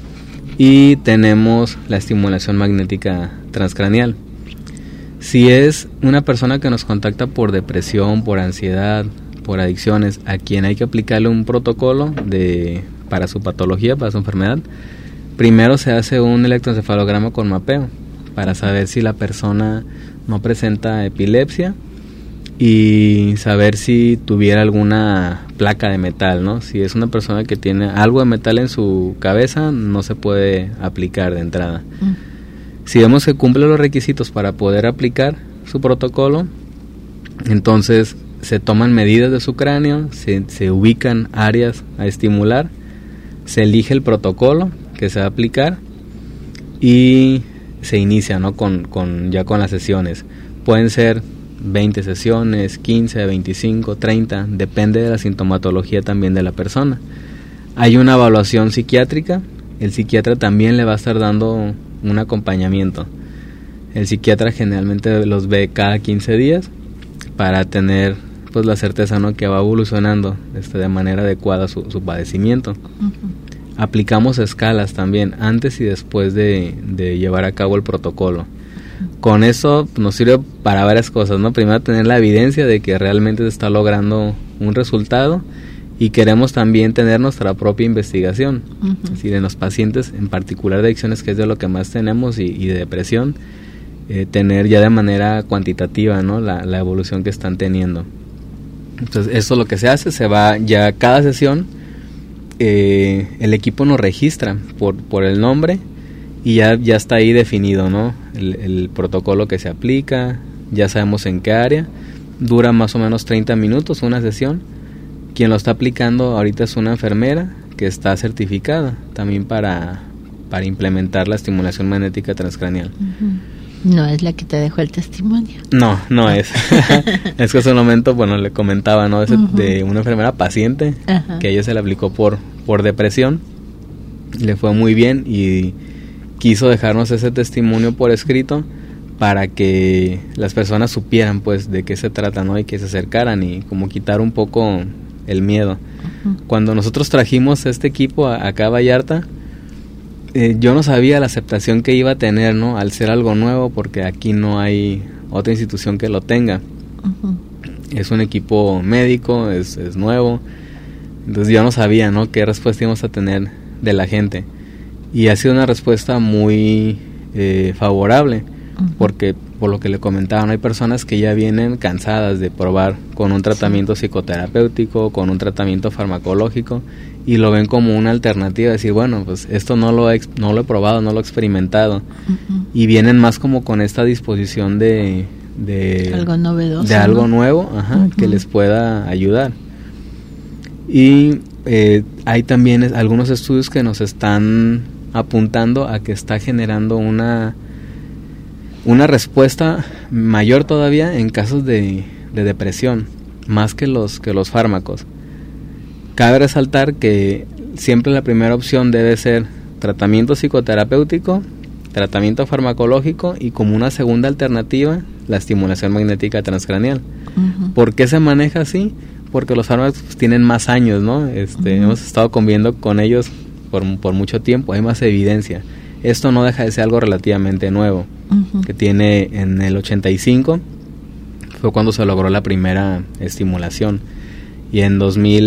Y tenemos la estimulación magnética transcranial. Si es una persona que nos contacta por depresión, por ansiedad, por adicciones, a quien hay que aplicarle un protocolo para su patología, para su enfermedad, primero se hace un electroencefalograma con mapeo para saber si la persona no presenta epilepsia y saber si tuviera alguna placa de metal, ¿no? Si es una persona que tiene algo de metal en su cabeza, no se puede aplicar de entrada. Si vemos que cumple los requisitos para poder aplicar su protocolo, entonces se toman medidas de su cráneo, se ubican áreas a estimular, se elige el protocolo que se va a aplicar y se inicia, ¿no? ya con las sesiones. Pueden ser 20 sesiones, 15, 25, 30, depende de la sintomatología también de la persona. Hay una evaluación psiquiátrica, el psiquiatra también le va a estar dando un acompañamiento. El psiquiatra generalmente los ve cada 15 días para tener pues la certeza, ¿no? Que va evolucionando de manera adecuada su padecimiento. Aplicamos escalas también antes y después de llevar a cabo el protocolo. Con eso nos sirve para varias cosas, ¿no? Primero, tener la evidencia de que realmente se está logrando un resultado, y queremos también tener nuestra propia investigación. Es decir, en los pacientes, en particular de adicciones, que es de lo que más tenemos, y de depresión, tener ya de manera cuantitativa, ¿no? la evolución que están teniendo. Entonces, eso es lo que se hace, se va ya cada sesión, el equipo nos registra por el nombre, y ya está ahí definido, ¿no? El protocolo que se aplica, ya sabemos en qué área, dura más o menos 30 minutos una sesión. Quien lo está aplicando ahorita es una enfermera que está certificada también para implementar la estimulación magnética transcranial. No es la que te dejó el testimonio. No es. Es que hace un momento, bueno, le comentaba, ¿no? De una enfermera paciente, que a ella se le aplicó por depresión, le fue muy bien y quiso dejarnos ese testimonio por escrito para que las personas supieran pues de qué se trata, ¿no? Y que se acercaran y como quitar un poco el miedo. Cuando nosotros trajimos este equipo acá a Vallarta, yo no sabía la aceptación que iba a tener, ¿no? Al ser algo nuevo, porque aquí no hay otra institución que lo tenga. Es un equipo médico, es nuevo, entonces yo no sabía, ¿no? Qué respuesta íbamos a tener de la gente, y ha sido una respuesta muy favorable, porque por lo que le comentaba, ¿no? Hay personas que ya vienen cansadas de probar con un tratamiento psicoterapéutico, con un tratamiento farmacológico, y lo ven como una alternativa, decir, bueno, pues esto no lo he probado, no lo he experimentado, y vienen más como con esta disposición de algo novedoso, de algo nuevo, que les pueda ayudar. Y hay también algunos estudios que nos están apuntando a que está generando una respuesta mayor todavía en casos de depresión, más que los fármacos. Cabe resaltar que siempre la primera opción debe ser tratamiento psicoterapéutico, tratamiento farmacológico y como una segunda alternativa, la estimulación magnética transcranial. Uh-huh. ¿Por qué se maneja así? Porque los fármacos tienen más años, ¿no? Uh-huh. Hemos estado conviviendo con ellos por mucho tiempo, hay más evidencia. Esto no deja de ser algo relativamente nuevo, uh-huh, que tiene en el 85, fue cuando se logró la primera estimulación, y en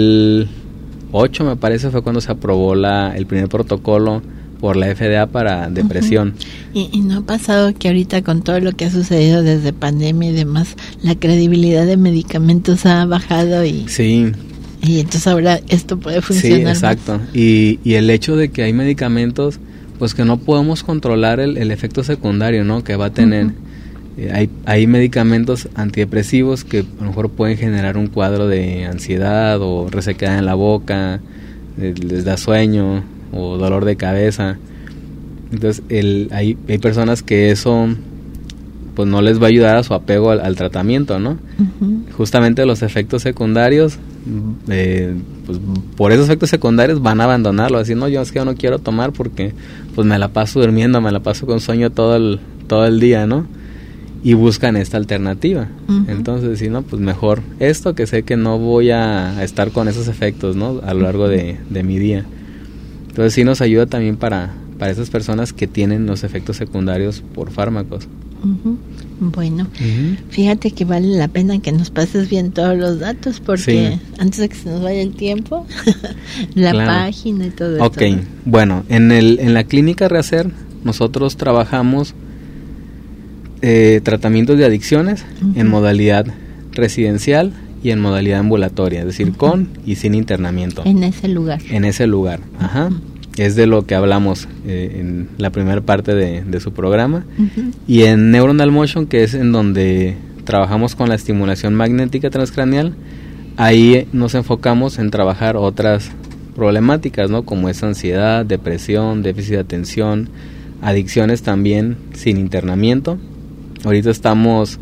2008 me parece fue cuando se aprobó el primer protocolo por la FDA para depresión. Uh-huh. ¿Y no ha pasado que ahorita con todo lo que ha sucedido desde pandemia y demás, la credibilidad de medicamentos ha bajado? Sí. Y entonces ahora esto puede funcionar. Sí, exacto. Y el hecho de que hay medicamentos pues que no podemos controlar el efecto secundario, ¿no?, que va a tener. Uh-huh. Hay medicamentos antidepresivos que a lo mejor pueden generar un cuadro de ansiedad o resequedad en la boca, les da sueño o dolor de cabeza. Entonces hay personas que eso pues no les va a ayudar a su apego al tratamiento, ¿no? Uh-huh. Justamente los efectos secundarios, pues por esos efectos secundarios van a abandonarlo, así, no, yo no quiero tomar porque pues me la paso durmiendo, me la paso con sueño todo el día, ¿no? Y buscan esta alternativa. Uh-huh. Entonces, si no, pues mejor esto, que sé que no voy a estar con esos efectos, ¿no?, a lo largo de mi día. Entonces sí nos ayuda también para esas personas que tienen los efectos secundarios por fármacos. Uh-huh. Bueno, uh-huh, fíjate que vale la pena que nos pases bien todos los datos, porque sí, antes de que se nos vaya el tiempo, la claro, página y todo esto. Ok, bueno, en la clínica Rehacer nosotros trabajamos tratamientos de adicciones, uh-huh, en modalidad residencial y en modalidad ambulatoria, es decir, uh-huh, con y sin internamiento. En ese lugar. En ese lugar, ajá. Uh-huh. Es de lo que hablamos en la primera parte de su programa. Uh-huh. Y en Neuronal Motion, que es en donde trabajamos con la estimulación magnética transcranial, ahí nos enfocamos en trabajar otras problemáticas, ¿no?, como es ansiedad, depresión, déficit de atención, adicciones también sin internamiento. Ahorita estamos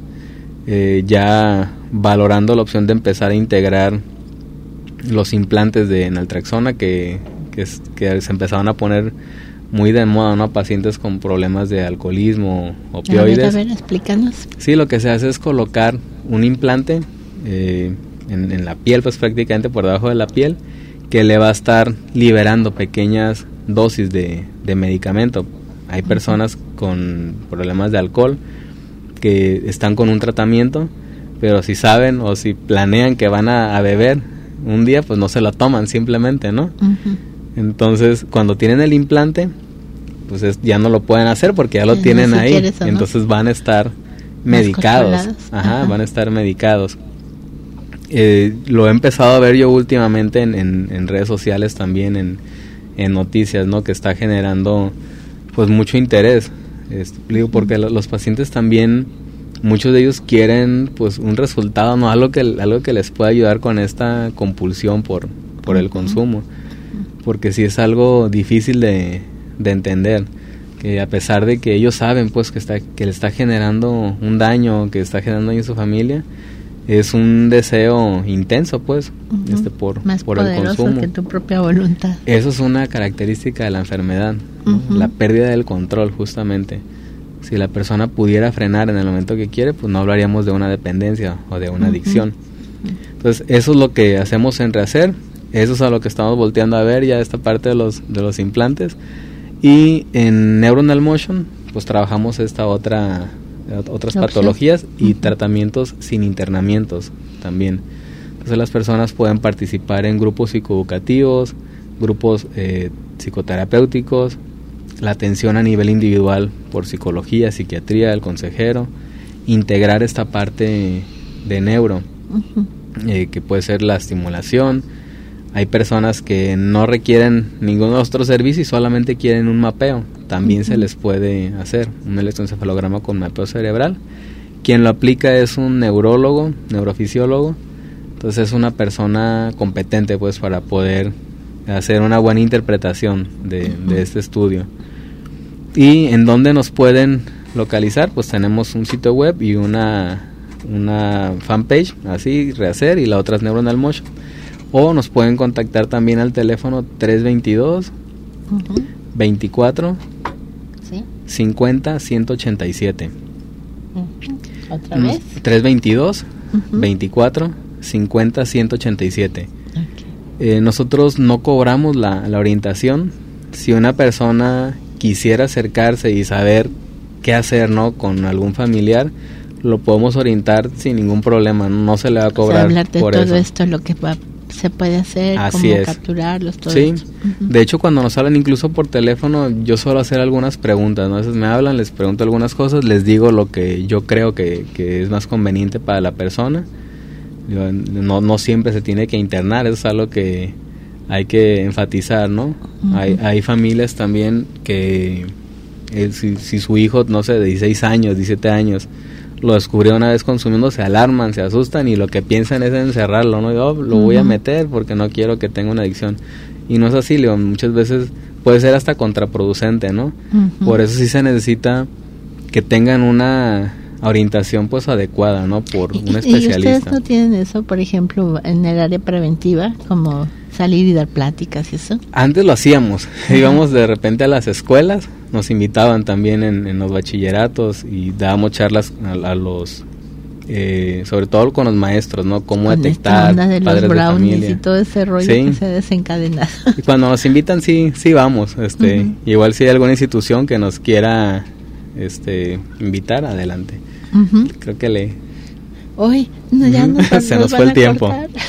ya valorando la opción de empezar a integrar los implantes de naltrexona que se empezaban a poner muy de moda, ¿no?, pacientes con problemas de alcoholismo, opioides. A ver, explícanos. Sí, lo que se hace es colocar un implante en la piel, pues prácticamente por debajo de la piel, que le va a estar liberando pequeñas dosis de medicamento. Hay personas con problemas de alcohol que están con un tratamiento, pero si saben o si planean que van a beber un día, pues no se lo toman simplemente, ¿no? Uh-huh. Entonces, cuando tienen el implante, pues ya no lo pueden hacer porque ya lo tienen ahí. Entonces van a estar medicados. Ajá, van a estar medicados. Lo he empezado a ver yo últimamente en redes sociales también, en noticias, ¿no?, que está generando pues mucho interés. Porque los pacientes también, muchos de ellos quieren pues un resultado, ¿no?, algo que les pueda ayudar con esta compulsión por el consumo. Porque sí es algo difícil de entender, que a pesar de que ellos saben pues que le está generando un daño, que está generando daño a su familia, es un deseo intenso pues, uh-huh, más por el consumo, que tu propia voluntad. Eso es una característica de la enfermedad, ¿no? Uh-huh. La pérdida del control, justamente. Si la persona pudiera frenar en el momento que quiere, pues no hablaríamos de una dependencia o de una, uh-huh, adicción. Entonces eso es lo que hacemos en Rehacer. Eso es a lo que estamos volteando a ver ya esta parte de los implantes. Y en Neuronal Motion pues trabajamos otras patologías y, uh-huh, tratamientos sin internamientos también. Entonces las personas pueden participar en grupos psicoeducativos, grupos psicoterapéuticos, la atención a nivel individual por psicología, psiquiatría, el consejero, integrar esta parte de neuro, uh-huh, que puede ser la estimulación. Hay personas que no requieren ningún otro servicio y solamente quieren un mapeo. También, uh-huh, se les puede hacer un electroencefalograma con mapeo cerebral. Quien lo aplica es un neurólogo, neurofisiólogo. Entonces es una persona competente pues para poder hacer una buena interpretación de este estudio. ¿Y en dónde nos pueden localizar? Pues tenemos un sitio web y una fanpage, así, Rehacer, y la otra es Neuronal Motion. O nos pueden contactar también al teléfono 322 24 50 187. ¿Otra vez? 322 24 50 187. Nosotros no cobramos la orientación. Si una persona quisiera acercarse y saber qué hacer, ¿no?, con algún familiar, lo podemos orientar sin ningún problema, no se le va a cobrar. O sea, hablar de por todo eso. Esto, lo que se puede hacer, Así cómo es. capturarlos, todo Sí, esto. de hecho cuando nos hablan incluso por teléfono, yo suelo hacer algunas preguntas, ¿no? A veces me hablan, les pregunto algunas cosas, les digo lo que yo creo que es más conveniente para la persona. No siempre se tiene que internar, eso es algo que hay que enfatizar, ¿no? Hay familias también que si su hijo, no sé, de 16 años, 17 años, lo descubrió una vez consumiendo, se alarman, se asustan y lo que piensan es encerrarlo, ¿no? Yo lo voy a meter porque no quiero que tenga una adicción. Y no es así, muchas veces puede ser hasta contraproducente, ¿no? Por eso sí se necesita que tengan una orientación pues adecuada, ¿no? Por un especialista. ¿Y ustedes no tienen eso, por ejemplo, en el área preventiva, como salir y dar pláticas y eso? Antes lo hacíamos, íbamos de repente a las escuelas, nos invitaban también en los bachilleratos y dábamos charlas a los, sobre todo con los maestros, ¿no? Cómo con detectar esta onda de padres los brownies de familia y todo ese rollo que se ha desencadenado. Y cuando nos invitan sí vamos, igual si hay alguna institución que nos quiera invitar, adelante. Creo que Hoy ya se nos fue el tiempo.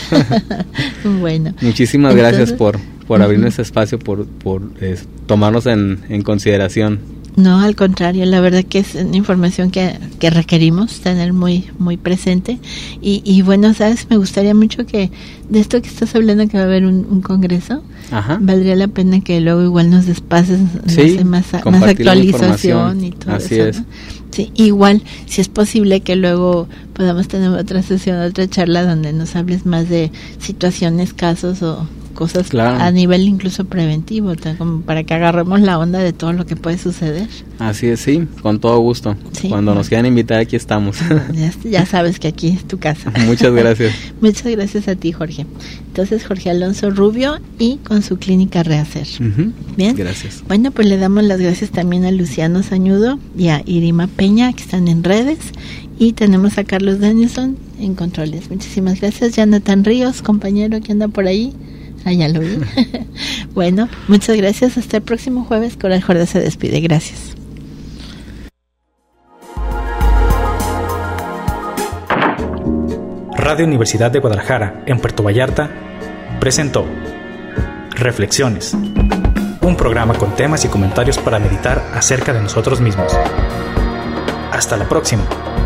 Bueno, muchísimas gracias por abrirnos este espacio, por tomarnos en consideración. No, al contrario, la verdad que es una información que requerimos tener muy muy presente y bueno, sabes, me gustaría mucho que de esto que estás hablando, que va a haber un congreso, valdría la pena que luego igual nos despases más actualización y todo así eso, es. ¿no? Sí, igual, si es posible que luego podamos tener otra sesión, otra charla donde nos hables más de situaciones, casos o cosas a nivel incluso preventivo, como para que agarremos la onda de todo lo que puede suceder. Así es, sí, con todo gusto. Sí, cuando nos quieran invitar, aquí estamos. Ya sabes que aquí es tu casa. Muchas gracias. Muchas gracias a ti, Jorge. Entonces, Jorge Alonso Rubio y con su clínica Rehacer. Bien. Gracias. Bueno, pues le damos las gracias también a Luciano Sañudo y a Irima Peña, que están en redes. Y tenemos a Carlos Dennison en controles. Muchísimas gracias. Jonathan Ríos, compañero que anda por ahí. Ya lo vi. Bueno, muchas gracias. Hasta el próximo jueves. Coral Jorda se despide. Gracias. Radio Universidad de Guadalajara, en Puerto Vallarta, presentó Reflexiones, un programa con temas y comentarios para meditar acerca de nosotros mismos. Hasta la próxima.